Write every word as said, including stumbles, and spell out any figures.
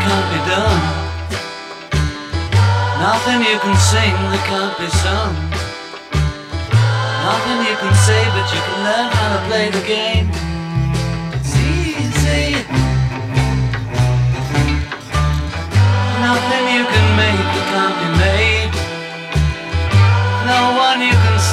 can't be done. Nothing you can sing that can't be sung. Nothing you can say, but you can learn how to play the game. It's easy. Nothing you can make that can't be made.